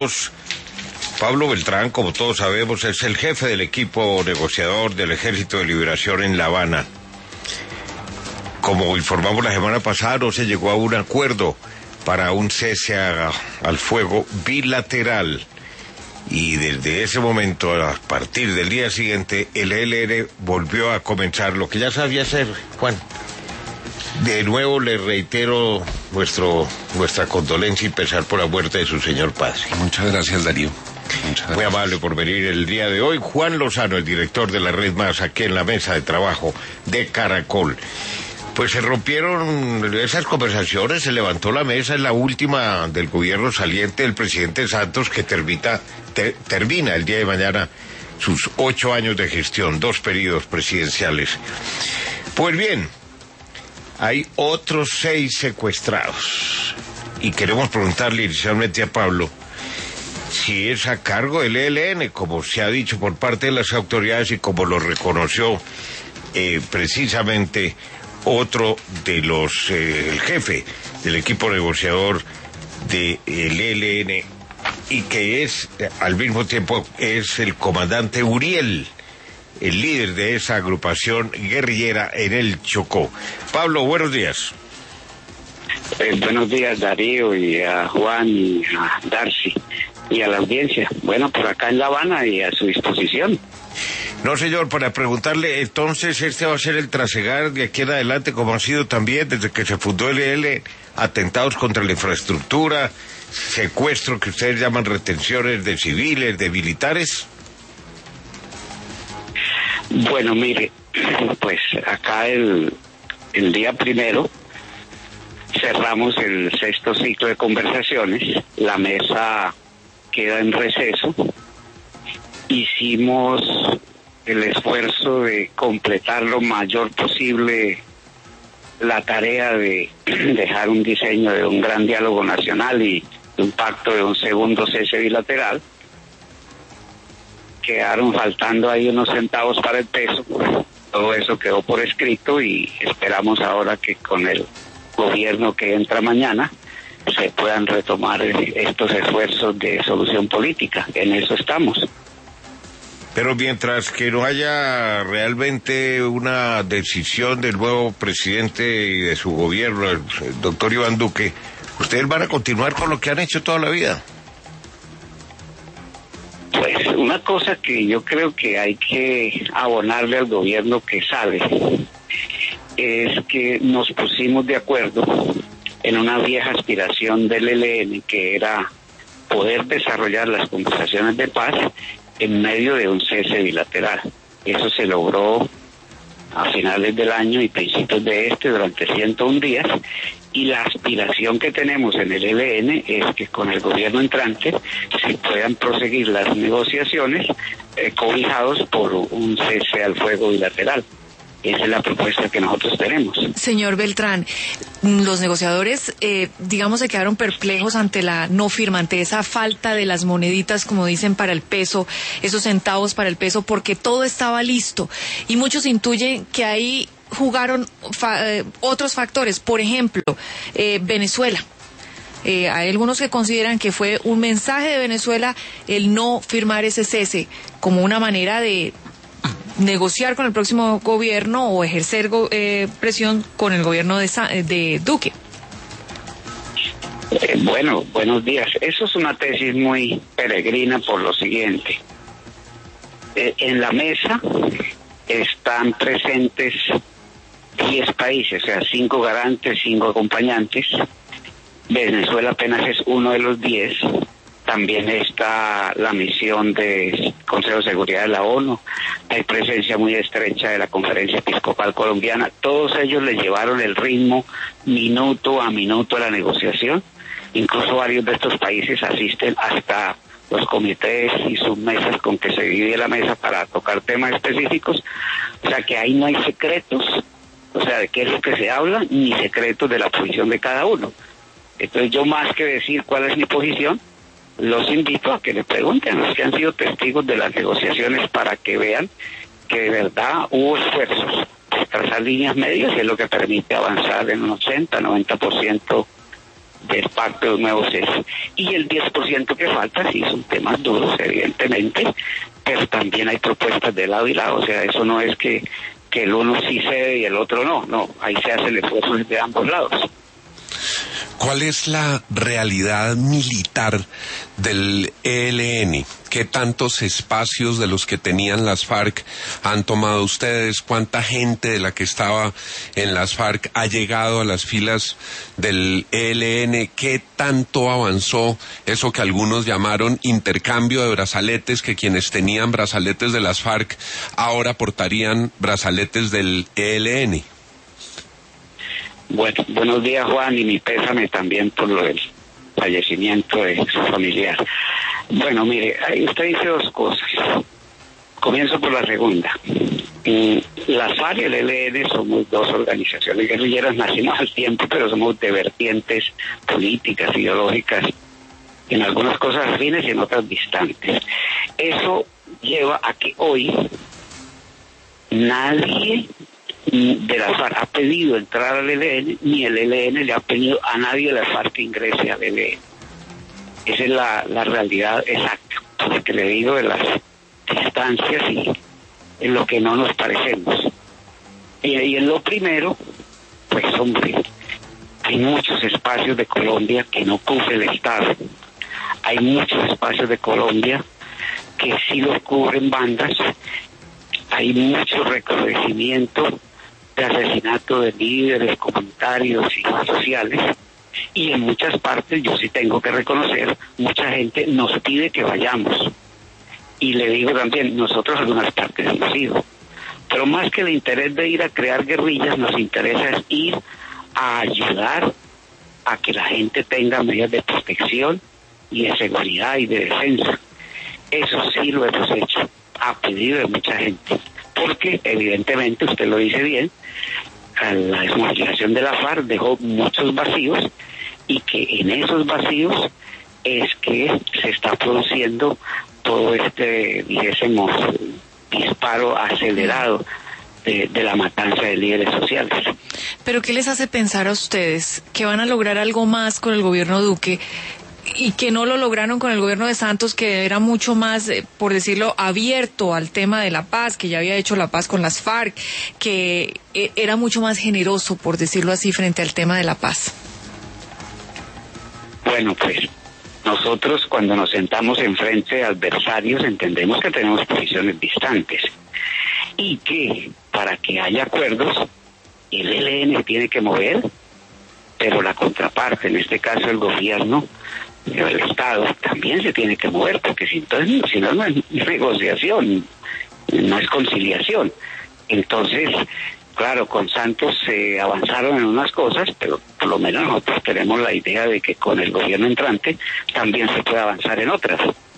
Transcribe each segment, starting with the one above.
Pablo Beltrán, como todos sabemos, es el jefe del equipo negociador del Ejército de Liberación en La Habana. Como informamos la semana pasada, no se llegó a un acuerdo para un cese al fuego bilateral. Y desde ese momento, a partir del día siguiente, el ELN volvió a comenzar lo que ya sabía hacer, Juan. De nuevo le reitero nuestra condolencia y pesar por la muerte de su señor padre. Muchas gracias, Darío. Muy amable por venir el día de hoy. Juan Lozano, el director de la Red Más, aquí en la mesa de trabajo de Caracol. Pues se rompieron esas conversaciones, se levantó la mesa, en la última del gobierno saliente del presidente Santos, que termina el día de mañana sus 8 años de gestión, 2 periodos presidenciales. Pues bien, hay otros 6 secuestrados. Y queremos preguntarle inicialmente a Pablo si es a cargo del ELN, como se ha dicho por parte de las autoridades y como lo reconoció precisamente otro de el jefe del equipo negociador del ELN, y que es, al mismo tiempo, es el comandante Uriel, el líder de esa agrupación guerrillera en el Chocó. Pablo, buenos días. Buenos días, Darío, y a Juan, y a Darcy, y a la audiencia. Bueno, por acá en La Habana y a su disposición. No, señor, para preguntarle, entonces, ¿este va a ser el trasegar de aquí en adelante, como ha sido también desde que se fundó el ELN? Atentados contra la infraestructura, secuestro que ustedes llaman retenciones de civiles, de militares. Bueno, mire, pues acá el día primero cerramos el 6º ciclo de conversaciones, la mesa queda en receso. Hicimos el esfuerzo de completar lo mayor posible la tarea de dejar un diseño de un gran diálogo nacional y un pacto de un segundo cese bilateral. Quedaron faltando ahí unos centavos para el peso. Todo eso quedó por escrito y esperamos ahora que con el gobierno que entra mañana se puedan retomar estos esfuerzos de solución política. En eso estamos. Pero mientras que no haya realmente una decisión del nuevo presidente y de su gobierno, el doctor Iván Duque, ¿ustedes van a continuar con lo que han hecho toda la vida? Pues una cosa que yo creo que hay que abonarle al gobierno que sale es que nos pusimos de acuerdo en una vieja aspiración del ELN, que era poder desarrollar las conversaciones de paz en medio de un cese bilateral. Eso se logró a finales del año y principios de durante 101 días, y la aspiración que tenemos en el ELN es que con el gobierno entrante se puedan proseguir las negociaciones cobijados por un cese al fuego bilateral. Esa es la propuesta que nosotros tenemos. Señor Beltrán, los negociadores, digamos, se quedaron perplejos ante la no firma, ante esa falta de las moneditas, como dicen, para el peso, esos centavos para el peso, porque todo estaba listo. Y muchos intuyen que ahí jugaron otros factores. Por ejemplo, Venezuela. Hay algunos que consideran que fue un mensaje de Venezuela el no firmar ese cese como una manera de negociar con el próximo gobierno o ejercer presión con el gobierno de Duque. Bueno, buenos días. Eso es una tesis muy peregrina por lo siguiente. En la mesa están presentes 10 países, o sea, 5 garantes, 5 acompañantes. Venezuela apenas es uno de los 10. También está la misión del Consejo de Seguridad de la ONU, hay presencia muy estrecha de la Conferencia Episcopal Colombiana. Todos ellos le llevaron el ritmo minuto a minuto a la negociación. Incluso varios de estos países asisten hasta los comités y submesas con que se divide la mesa para tocar temas específicos. O sea que ahí no hay secretos, o sea, de qué es lo que se habla, ni secretos de la posición de cada uno. Entonces yo, más que decir cuál es mi posición, los invito a que le pregunten a los que han sido testigos de las negociaciones para que vean que de verdad hubo esfuerzos por trazar líneas medias, y es lo que permite avanzar en un 80-90% del pacto de los nuevos cestos. Y el 10% que falta sí son temas duros, evidentemente, pero también hay propuestas de lado y lado. O sea, eso no es que el uno sí cede y el otro no, ahí se hace el esfuerzo de ambos lados. ¿Cuál es la realidad militar del ELN? ¿Qué tantos espacios de los que tenían las FARC han tomado ustedes? ¿Cuánta gente de la que estaba en las FARC ha llegado a las filas del ELN? ¿Qué tanto avanzó eso que algunos llamaron intercambio de brazaletes, que quienes tenían brazaletes de las FARC ahora portarían brazaletes del ELN? Bueno, buenos días, Juan, y mi pésame también por lo del fallecimiento de su familiar. Bueno, mire, usted dice dos cosas. Comienzo por la segunda. La FARC y el ELN somos dos organizaciones guerrilleras, nacimos al tiempo, pero somos de vertientes políticas, ideológicas, en algunas cosas afines y en otras distantes. Eso lleva a que hoy nadie de la FARC ha pedido entrar al ELN, ni el ELN le ha pedido a nadie de la FARC que ingrese al ELN. Esa es la realidad exacta, porque le digo de las distancias y en lo que no nos parecemos. Y en lo primero, pues hombre, hay muchos espacios de Colombia que no cubre el Estado. Hay muchos espacios de Colombia que sí los cubren bandas. Hay mucho recrudecimiento de asesinato de líderes comunitarios y sociales, y en muchas partes, yo sí tengo que reconocer, mucha gente nos pide que vayamos, y le digo también, nosotros en algunas partes hemos ido, pero más que el interés de ir a crear guerrillas, nos interesa es ir a ayudar a que la gente tenga medidas de protección y de seguridad y de defensa. Eso sí lo hemos hecho a pedido de mucha gente, porque evidentemente, usted lo dice bien, la desmovilización de la FARC dejó muchos vacíos, y que en esos vacíos es que se está produciendo todo este, dijésemos, disparo acelerado de la matanza de líderes sociales. ¿Pero qué les hace pensar a ustedes que van a lograr algo más con el gobierno Duque y que no lo lograron con el gobierno de Santos, que era mucho más, por decirlo, abierto al tema de la paz, que ya había hecho la paz con las FARC, que era mucho más generoso, por decirlo así, frente al tema de la paz? Bueno, pues nosotros cuando nos sentamos enfrente de adversarios entendemos que tenemos posiciones distantes y que para que haya acuerdos el ELN tiene que mover, pero la contraparte, en este caso el gobierno, el Estado, también se tiene que mover, porque si no es negociación, no es conciliación. Entonces, claro, con Santos se avanzaron en unas cosas, pero por lo menos nosotros tenemos la idea de que con el gobierno entrante también se puede avanzar en otras.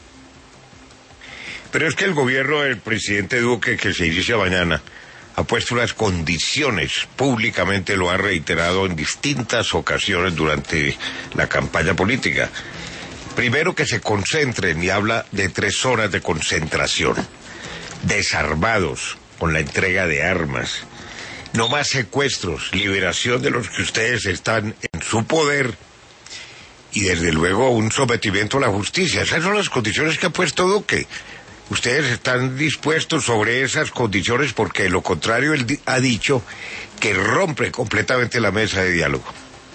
Pero es que el gobierno del presidente Duque, que se inicia mañana, ha puesto unas condiciones, públicamente lo ha reiterado en distintas ocasiones durante la campaña política. Primero, que se concentren, y habla de 3 zonas de concentración, desarmados, con la entrega de armas, no más secuestros, liberación de los que ustedes están en su poder, y desde luego un sometimiento a la justicia. Esas son las condiciones que ha puesto Duque. ¿Ustedes están dispuestos sobre esas condiciones? Porque de lo contrario él ha dicho que rompe completamente la mesa de diálogo.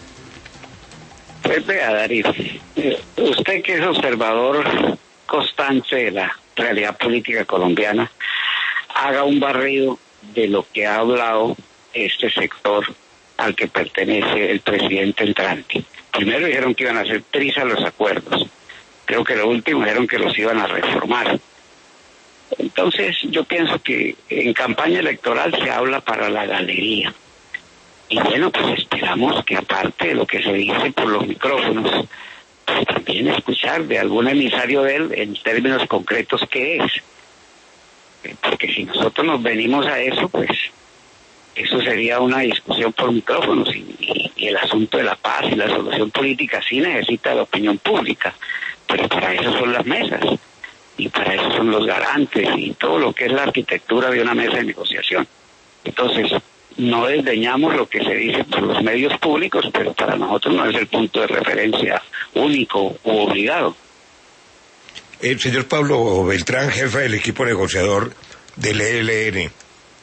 Pues vea, Darío, usted que es observador constante de la realidad política colombiana, haga un barrido de lo que ha hablado este sector al que pertenece el presidente entrante. Primero dijeron que iban a hacer prisa los acuerdos. Creo que lo último dijeron que los iban a reformar. Entonces yo pienso que en campaña electoral se habla para la galería. Y bueno, pues esperamos que aparte de lo que se dice por los micrófonos, pues también escuchar de algún emisario de él en términos concretos qué es. Porque si nosotros nos venimos a eso, pues eso sería una discusión por micrófonos, y el asunto de la paz y la solución política sí necesita la opinión pública, pero para eso son las mesas. Y para eso son los garantes y todo lo que es la arquitectura de una mesa de negociación. Entonces, No desdeñamos lo que se dice por los medios públicos, pero para nosotros no es el punto de referencia único u obligado. El señor Pablo Beltrán, jefe del equipo negociador del ELN,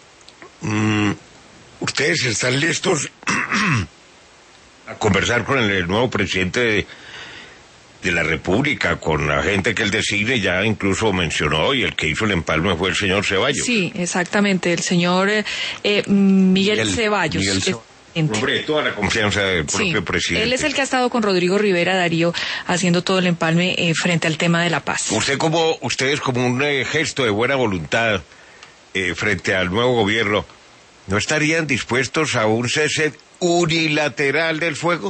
¿ustedes están listos a conversar con el nuevo presidente de la República, con la gente que él designe? Ya incluso mencionó, y el que hizo el empalme fue el señor Ceballos. Sí, exactamente, el señor Miguel Ceballos. Hombre, toda la confianza del propio presidente. Él es el que ha estado con Rodrigo Rivera Darío haciendo todo el empalme frente al tema de la paz. Ustedes como un gesto de buena voluntad frente al nuevo gobierno, ¿no estarían dispuestos a un cese unilateral del fuego?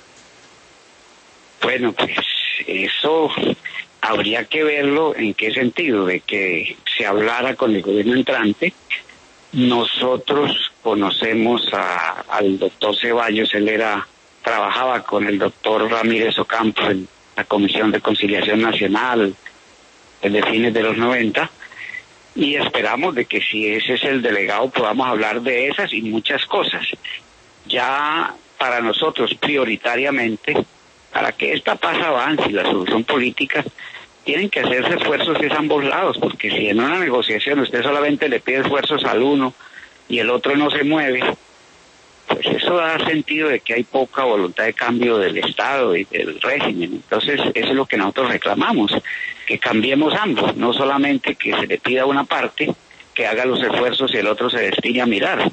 Bueno, pues eso habría que verlo en qué sentido, de que se hablara con el gobierno entrante. Nosotros conocemos al doctor Ceballos, él trabajaba con el doctor Ramírez Ocampo en la Comisión de Conciliación Nacional desde fines de los 90, y esperamos de que si ese es el delegado podamos hablar de esas y muchas cosas. Ya para nosotros prioritariamente, para que esta paz avance y la solución política, tienen que hacerse esfuerzos de ambos lados, porque si en una negociación usted solamente le pide esfuerzos al uno y el otro no se mueve, pues eso da sentido de que hay poca voluntad de cambio del Estado y del régimen. Entonces eso es lo que nosotros reclamamos, que cambiemos ambos, no solamente que se le pida a una parte que haga los esfuerzos y el otro se destine a mirar.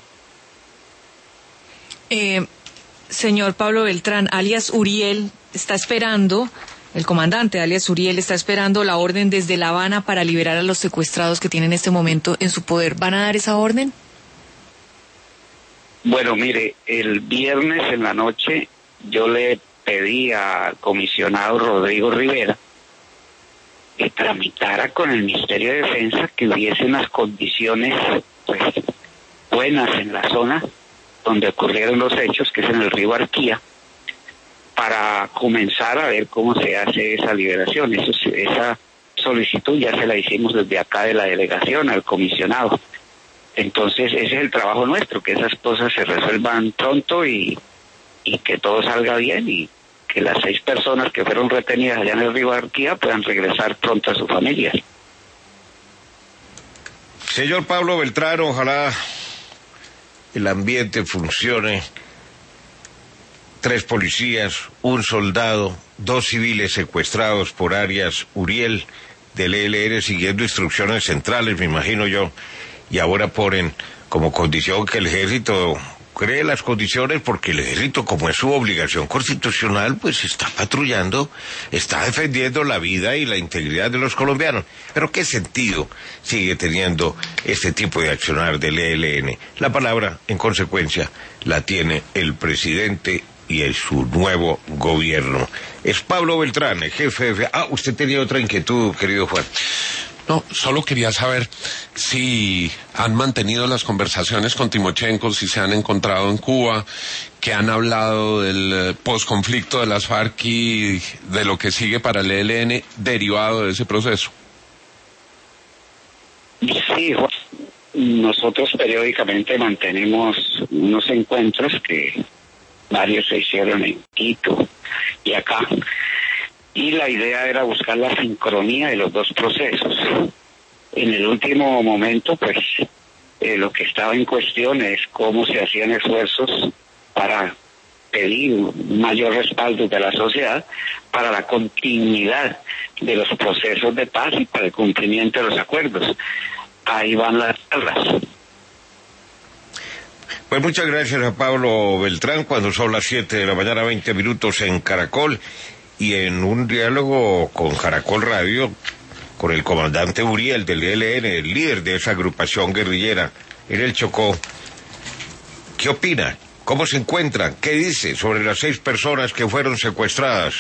Señor Pablo Beltrán, alias Uriel está esperando, el comandante alias Uriel está esperando la orden desde La Habana para liberar a los secuestrados que tienen en este momento en su poder. ¿Van a dar esa orden? Bueno, mire, el viernes en la noche yo le pedí al comisionado Rodrigo Rivera que tramitara con el Ministerio de Defensa que hubiese unas condiciones pues buenas en la zona donde ocurrieron los hechos, que es en el río Arquía, para comenzar a ver cómo se hace esa liberación. Esa solicitud ya se la hicimos desde acá de la delegación al comisionado. Entonces ese es el trabajo nuestro, que esas cosas se resuelvan pronto y que todo salga bien y que las 6 personas que fueron retenidas allá en el río Arquía puedan regresar pronto a sus familias. Señor Pablo Beltrán, ojalá el ambiente funcione. 3 policías, 1 soldado, 2 civiles secuestrados por alias Uriel del ELN siguiendo instrucciones centrales, me imagino yo, y ahora ponen como condición que el ejército cree las condiciones, porque el ejército, como es su obligación constitucional, pues está patrullando, está defendiendo la vida y la integridad de los colombianos. Pero ¿qué sentido sigue teniendo este tipo de accionar del ELN? La palabra, en consecuencia, la tiene el presidente y en su nuevo gobierno. Es Pablo Beltrán, el jefe de... usted tenía otra inquietud, querido Juan. No, solo quería saber si han mantenido las conversaciones con Timochenko, si se han encontrado en Cuba, que han hablado del posconflicto de las FARC y de lo que sigue para el ELN derivado de ese proceso. Sí, Juan, nosotros periódicamente mantenemos unos encuentros que varios se hicieron en Quito y acá. Y la idea era buscar la sincronía de los 2 procesos. En el último momento, pues, lo que estaba en cuestión es cómo se hacían esfuerzos para pedir un mayor respaldo de la sociedad para la continuidad de los procesos de paz y para el cumplimiento de los acuerdos. Ahí van las charlas. Pues muchas gracias a Pablo Beltrán, cuando son las 7 de la mañana, 20 minutos en Caracol. Y en un diálogo con Caracol Radio, con el comandante Uriel del ELN, el líder de esa agrupación guerrillera en el Chocó, ¿qué opina? ¿Cómo se encuentran? ¿Qué dice sobre las 6 personas que fueron secuestradas?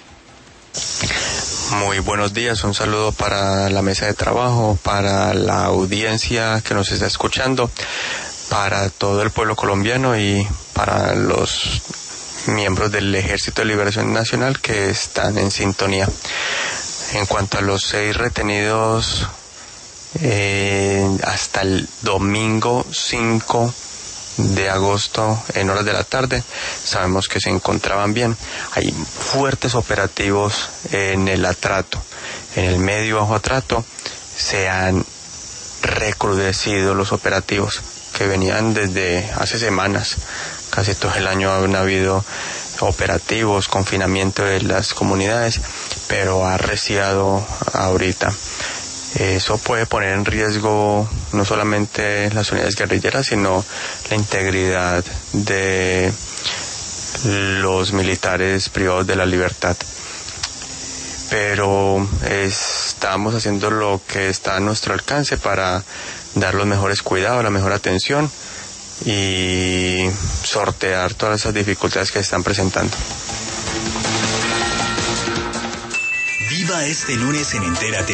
Muy buenos días, un saludo para la mesa de trabajo, para la audiencia que nos está escuchando, para todo el pueblo colombiano y para los miembros del Ejército de Liberación Nacional que están en sintonía. En cuanto a los 6 retenidos, hasta el domingo 5 de agosto en horas de la tarde. Sabemos que se encontraban bien. Hay fuertes operativos en el atrato, en el medio bajo atrato. Se han recrudecido los operativos que venían desde hace semanas. Casi todo el año han habido operativos, confinamiento de las comunidades, pero ha arreciado ahorita. Eso puede poner en riesgo no solamente las unidades guerrilleras, sino la integridad de los militares privados de la libertad. Pero estamos haciendo lo que está a nuestro alcance para dar los mejores cuidados, la mejor atención y sortear todas esas dificultades que se están presentando. Viva este lunes en Entérate